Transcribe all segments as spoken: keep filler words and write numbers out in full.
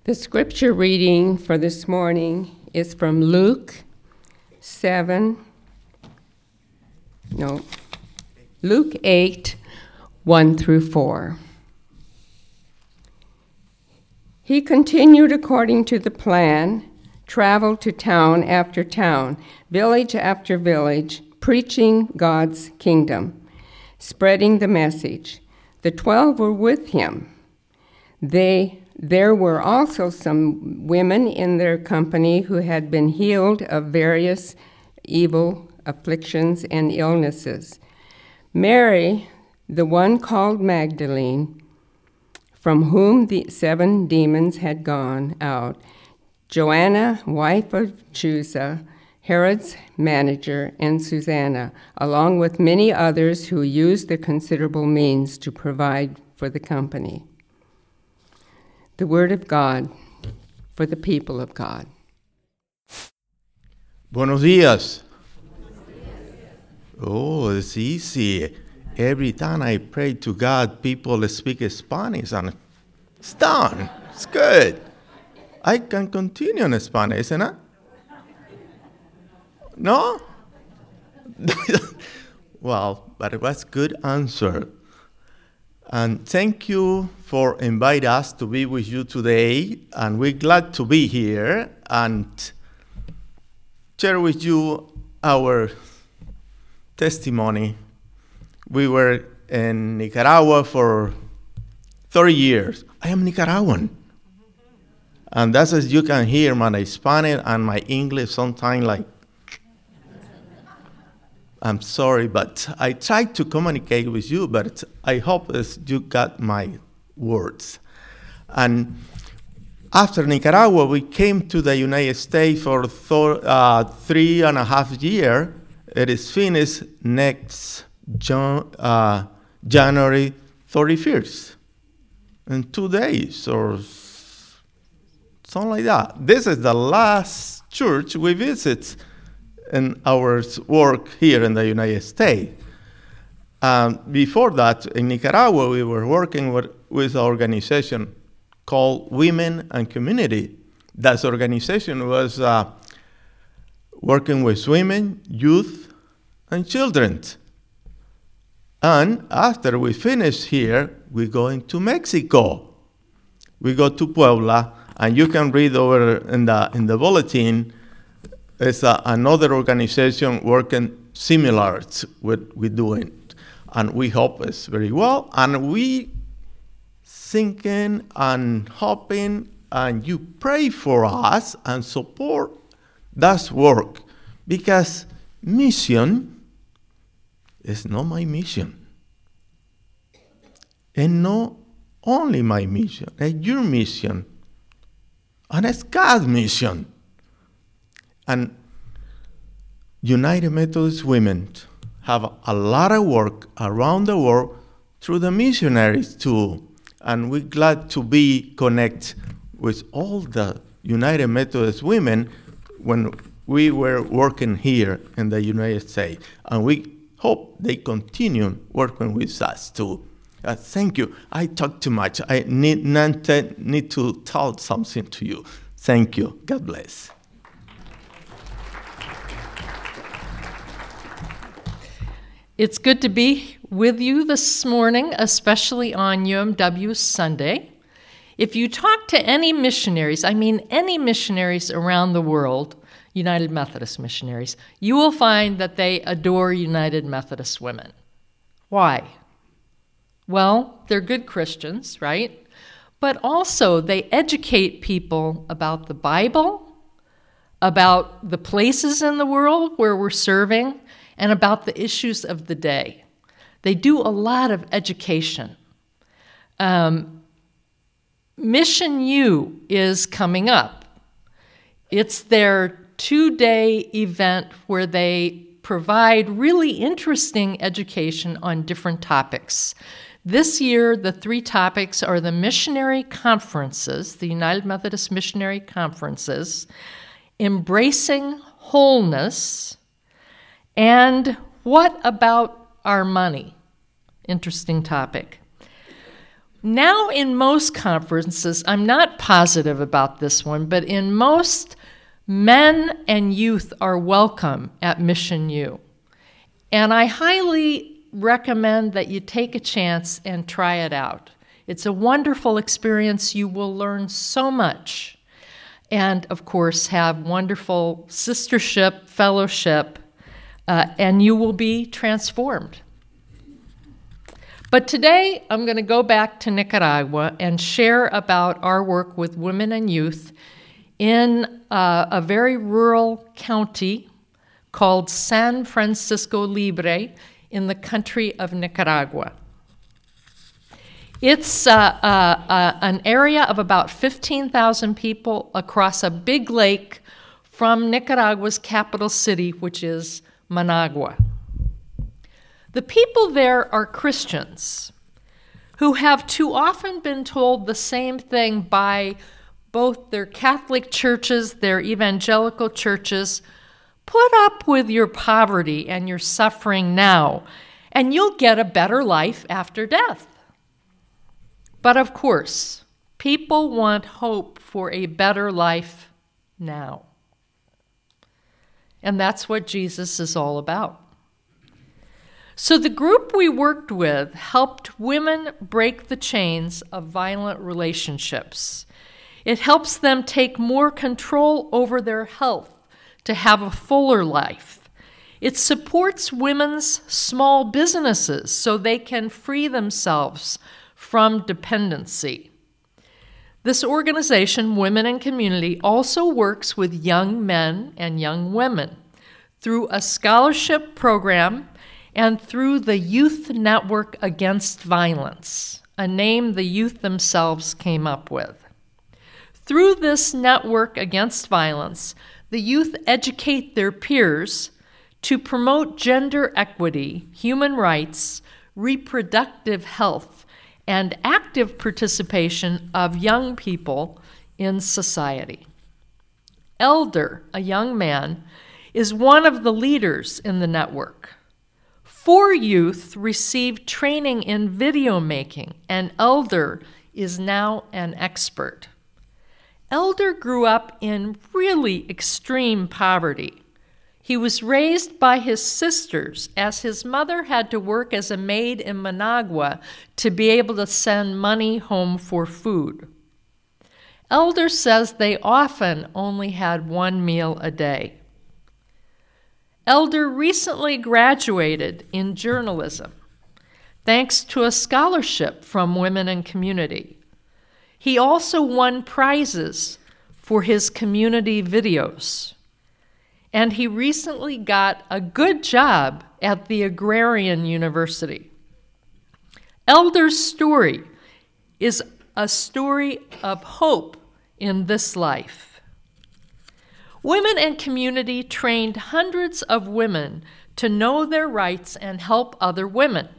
The scripture reading for this morning is from Luke seven, no, Luke eight, one through four. He continued according to the plan, traveled to town after town, village after village, preaching God's kingdom, spreading the message. The twelve were with him. They There were also some women in their company who had been healed of various evil afflictions and illnesses. Mary, the one called Magdalene, from whom the seven demons had gone out, Joanna, wife of Chuza, Herod's manager, and Susanna, along with many others who used the considerable means to provide for the company. The word of God for the people of God. Buenos dias. Oh, it's easy. Every time I pray to God, people speak Spanish, and it's done. It's good. I can continue in Spanish, isn't it? No? Well, but it was a good answer. And thank you for inviting us to be with you today. And we're glad to be here and share with you our testimony. We were in Nicaragua for thirty years. I am Nicaraguan. And that's as you can hear my Spanish and my English sometimes like, I'm sorry, but I tried to communicate with you, but I hope you got my words. And after Nicaragua, we came to the United States for th- uh, three and a half years. It is finished next Jan- uh, January thirty-first, in two days or something like that. This is the last church we visit in our work here in the United States. Um, before that, in Nicaragua, we were working with, with an organization called Women and Community. That organization was uh, working with women, youth, and children. And after we finish here, we go into Mexico. We go to Puebla, and you can read over in the in the bulletin. It's a, another organization working similar to what we're doing. And we hope it's very well. And we thinking and hoping, and you pray for us and support that work. Because mission is not my mission. And not only my mission, it's your mission. And it's God's mission. And United Methodist Women have a lot of work around the world through the missionaries too. And we're glad to be connected with all the United Methodist women when we were working here in the United States. And we hope they continue working with us too. Uh, thank you. I talk too much. I need, need to tell something to you. Thank you. God bless. It's good to be with you this morning, especially on U M W Sunday. If you talk to any missionaries, I mean any missionaries around the world, United Methodist missionaries, you will find that they adore United Methodist women. Why? Well, they're good Christians, right? But also they educate people about the Bible, about the places in the world where we're serving, and about the issues of the day. They do a lot of education. Um, Mission U is coming up. It's their two-day event where they provide really interesting education on different topics. This year, the three topics are the missionary conferences, the United Methodist Missionary Conferences, embracing wholeness, and what about our money? Interesting topic. Now in most conferences, I'm not positive about this one, but in most, men and youth are welcome at Mission U. And I highly recommend that you take a chance and try it out. It's a wonderful experience. You will learn so much. And, of course, have wonderful sistership, fellowship, uh, and you will be transformed. But today, I'm going to go back to Nicaragua and share about our work with women and youth in uh, a very rural county called San Francisco Libre in the country of Nicaragua. It's uh, uh, uh, an area of about fifteen thousand people across a big lake from Nicaragua's capital city, which is Managua. The people there are Christians who have too often been told the same thing by both their Catholic churches, their evangelical churches: put up with your poverty and your suffering now, and you'll get a better life after death. But of course, people want hope for a better life now. And that's what Jesus is all about. So the group we worked with helped women break the chains of violent relationships. It helps them take more control over their health to have a fuller life. It supports women's small businesses so they can free themselves from dependency. This organization, Women in Community, also works with young men and young women through a scholarship program and through the Youth Network Against Violence, a name the youth themselves came up with. Through this network against violence, the youth educate their peers to promote gender equity, human rights, reproductive health, and active participation of young people in society. Elder, a young man, is one of the leaders in the network. Four youth received training in video making, and Elder is now an expert. Elder grew up in really extreme poverty. He was raised by his sisters, as his mother had to work as a maid in Managua to be able to send money home for food. Elder says they often only had one meal a day. Elder recently graduated in journalism, thanks to a scholarship from Women in Community. He also won prizes for his community videos. And he recently got a good job at the Agrarian University. Elder's story is a story of hope in this life. Women in Community trained hundreds of women to know their rights and help other women.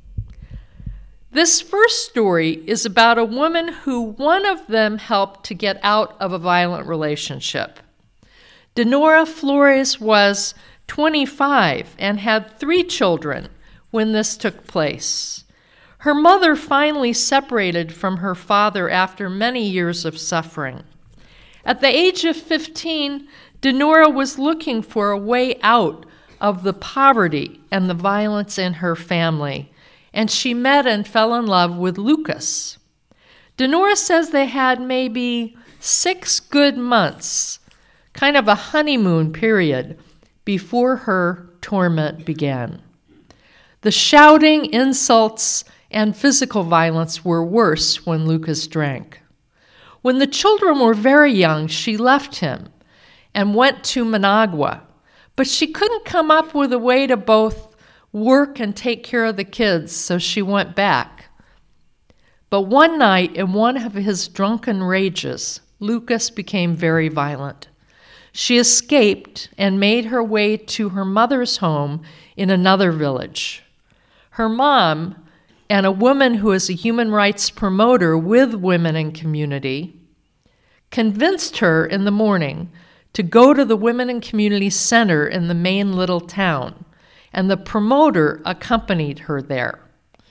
This first story is about a woman who one of them helped to get out of a violent relationship. Denora Flores was twenty-five and had three children when this took place. Her mother finally separated from her father after many years of suffering. At the age of fifteen, Denora was looking for a way out of the poverty and the violence in her family, and she met and fell in love with Lucas. Denora says they had maybe six good months, kind of a honeymoon period, before her torment began. The shouting, insults, and physical violence were worse when Lucas drank. When the children were very young, she left him and went to Managua, but she couldn't come up with a way to both work and take care of the kids, so she went back. But one night, in one of his drunken rages, Lucas became very violent. She escaped and made her way to her mother's home in another village. Her mom, and a woman who is a human rights promoter with Women in Community, convinced her in the morning to go to the Women in Community Center in the main little town, and the promoter accompanied her there.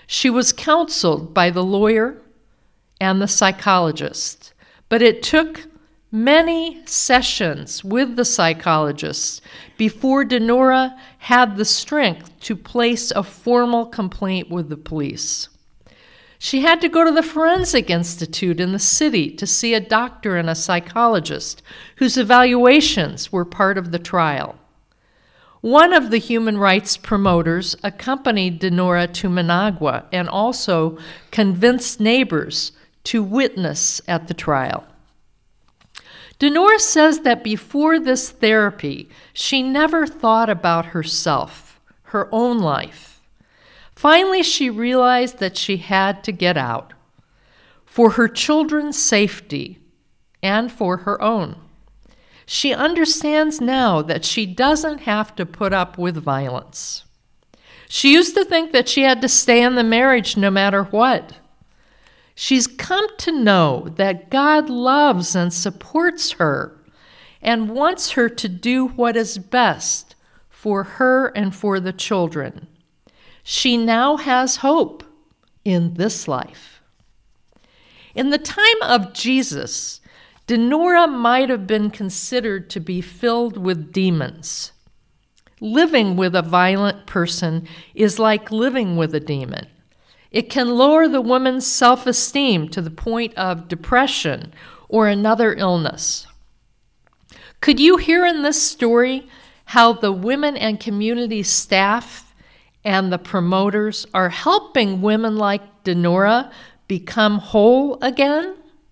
She was counseled by the lawyer and the psychologist, but it took many sessions with the psychologist before Dinora had the strength to place a formal complaint with the police. She had to go to the Forensic Institute in the city to see a doctor and a psychologist whose evaluations were part of the trial. One of the human rights promoters accompanied Dinora to Managua and also convinced neighbors to witness at the trial. Dinora says that before this therapy, she never thought about herself, her own life. Finally, she realized that she had to get out for her children's safety and for her own. She understands now that she doesn't have to put up with violence. She used to think that she had to stay in the marriage no matter what. She's come to know that God loves and supports her and wants her to do what is best for her and for the children. She now has hope in this life. In the time of Jesus, Dinora might have been considered to be filled with demons. Living with a violent person is like living with a demon. It can lower the woman's self-esteem to the point of depression or another illness. Could you hear in this story how the women and community staff and the promoters are helping women like Dinora become whole again?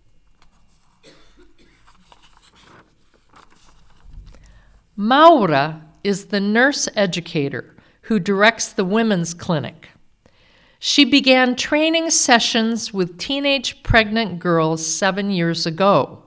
Maura is the nurse educator who directs the women's clinic. She began training sessions with teenage pregnant girls seven years ago.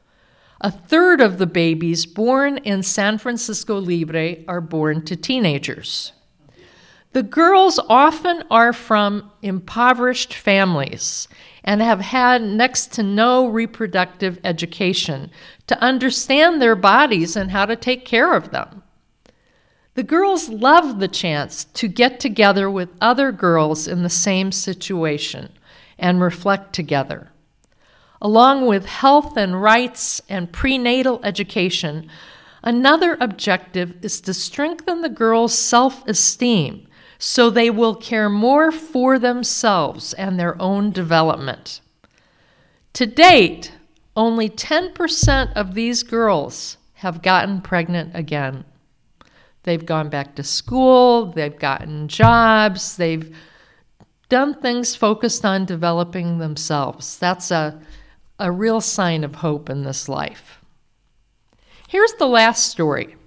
A third of the babies born in San Francisco Libre are born to teenagers. The girls often are from impoverished families and have had next to no reproductive education to understand their bodies and how to take care of them. The girls love the chance to get together with other girls in the same situation and reflect together. Along with health and rights and prenatal education, another objective is to strengthen the girls' self-esteem so they will care more for themselves and their own development. To date, only ten percent of these girls have gotten pregnant again. They've gone back to school, they've gotten jobs, they've done things focused on developing themselves. That's a, a real sign of hope in this life. Here's the last story.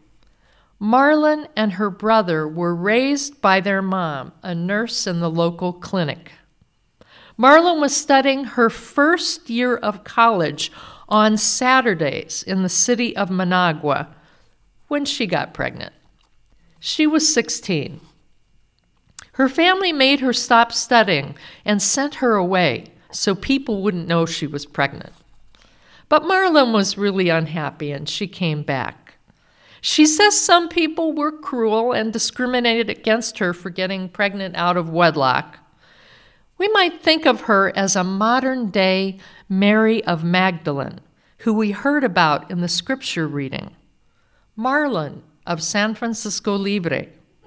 Marlon and her brother were raised by their mom, a nurse in the local clinic. Marlon was studying her first year of college on Saturdays in the city of Managua when she got pregnant. She was sixteen. Her family made her stop studying and sent her away so people wouldn't know she was pregnant. But Marlon was really unhappy and she came back. She says some people were cruel and discriminated against her for getting pregnant out of wedlock. We might think of her as a modern-day Mary of Magdalene, who we heard about in the scripture reading. Marlon of San Francisco Libre.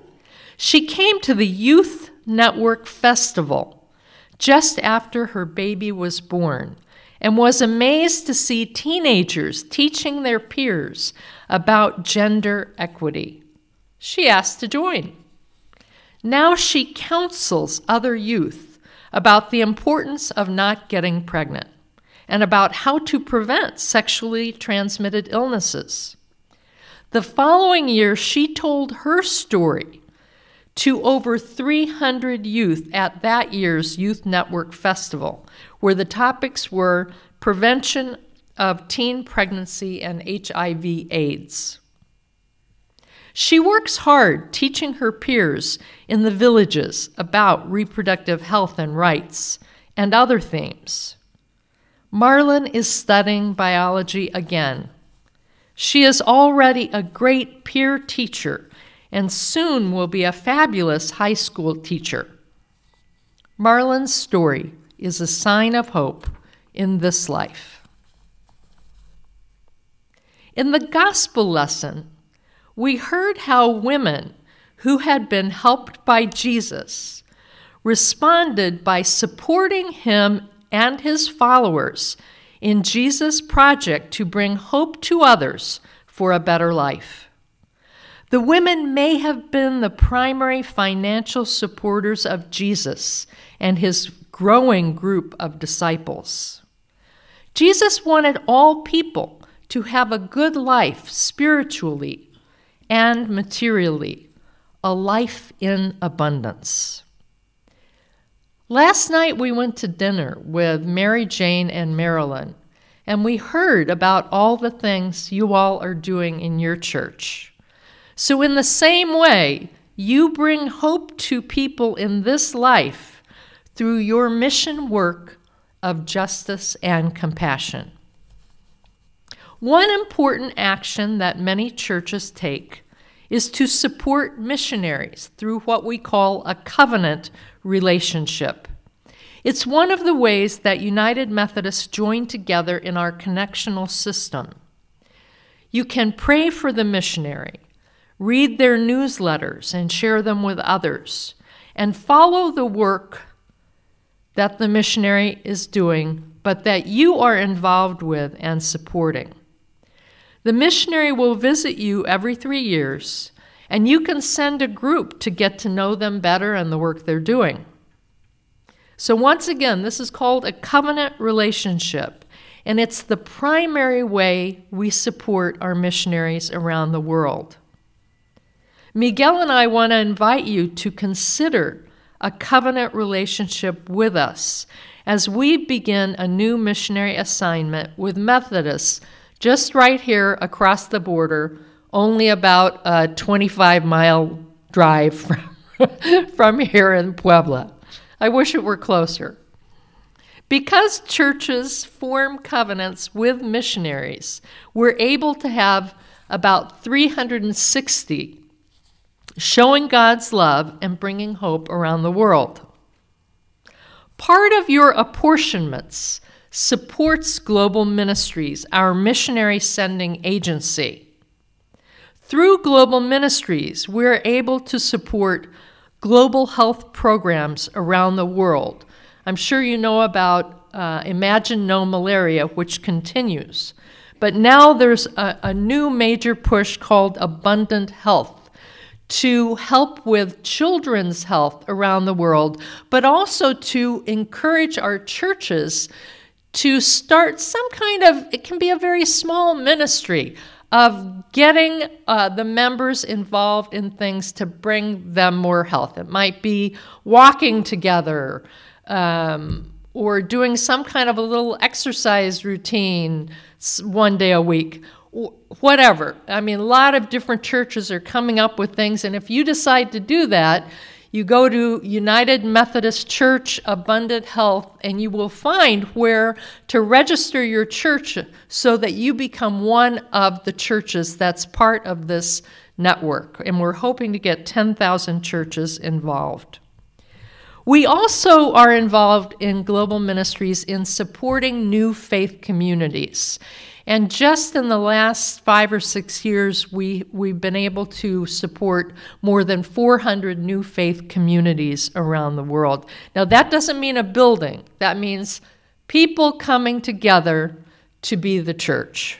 She came to the Youth Network Festival just after her baby was born and was amazed to see teenagers teaching their peers about gender equity. She asked to join. Now she counsels other youth about the importance of not getting pregnant and about how to prevent sexually transmitted illnesses. The following year, she told her story to over three hundred youth at that year's Youth Network Festival, where the topics were prevention of teen pregnancy and H I V AIDS. She works hard teaching her peers in the villages about reproductive health and rights and other themes. Marlon is studying biology again. She is already a great peer teacher and soon will be a fabulous high school teacher. Marlon's story is a sign of hope in this life. In the gospel lesson, we heard how women who had been helped by Jesus responded by supporting him and his followers in Jesus' project to bring hope to others for a better life. The women may have been the primary financial supporters of Jesus and his growing group of disciples. Jesus wanted all people to have a good life spiritually and materially, a life in abundance. Last night we went to dinner with Mary Jane and Marilyn, and we heard about all the things you all are doing in your church. So in the same way, you bring hope to people in this life through your mission work of justice and compassion. One important action that many churches take is to support missionaries through what we call a covenant relationship. It's one of the ways that United Methodists join together in our connectional system. You can pray for the missionary, read their newsletters and share them with others, and follow the work that the missionary is doing, but that you are involved with and supporting. The missionary will visit you every three years, and you can send a group to get to know them better and the work they're doing. So once again, this is called a covenant relationship, and it's the primary way we support our missionaries around the world. Miguel and I want to invite you to consider a covenant relationship with us as we begin a new missionary assignment with Methodists just right here across the border, only about a twenty-five mile drive from, from here in Puebla. I wish it were closer. Because churches form covenants with missionaries, we're able to have about three hundred sixty showing God's love and bringing hope around the world. Part of your apportionments supports Global Ministries, our missionary sending agency. Through Global Ministries, we're able to support global health programs around the world. I'm sure you know about uh, Imagine No Malaria, which continues. But now there's a, a new major push called Abundant Health to help with children's health around the world, but also to encourage our churches to start some kind of, it can be a very small ministry, of getting uh, the members involved in things to bring them more health. It might be walking together, um, or doing some kind of a little exercise routine one day a week, whatever. I mean, a lot of different churches are coming up with things, and if you decide to do that, you go to United Methodist Church Abundant Health, and you will find where to register your church so that you become one of the churches that's part of this network. And we're hoping to get ten thousand churches involved. We also are involved in Global Ministries in supporting new faith communities. And just in the last five or six years, we, we've been able to support more than four hundred new faith communities around the world. Now, that doesn't mean a building. That means people coming together to be the church.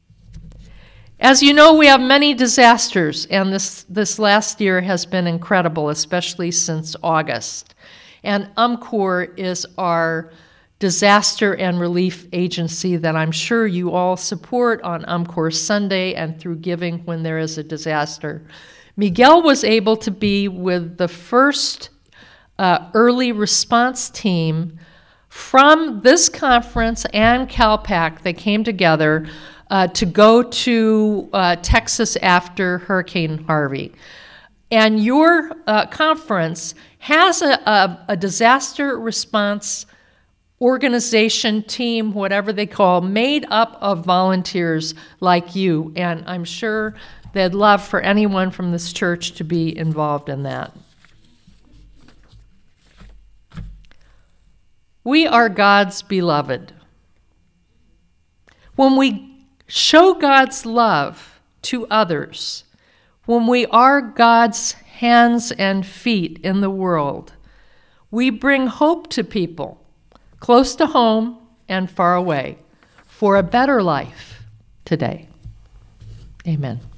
As you know, we have many disasters, and this, this last year has been incredible, especially since August. And UMCOR is our disaster and relief agency that I'm sure you all support on UMCOR Sunday and through giving when there is a disaster. Miguel was able to be with the first uh, early response team from this conference and CalPAC. They came together uh, to go to uh, Texas after Hurricane Harvey. And your uh, conference has a, a, a disaster response organization, team, whatever they call, made up of volunteers like you. And I'm sure they'd love for anyone from this church to be involved in that. We are God's beloved. When we show God's love to others, when we are God's hands and feet in the world, we bring hope to people close to home and far away for a better life today. Amen.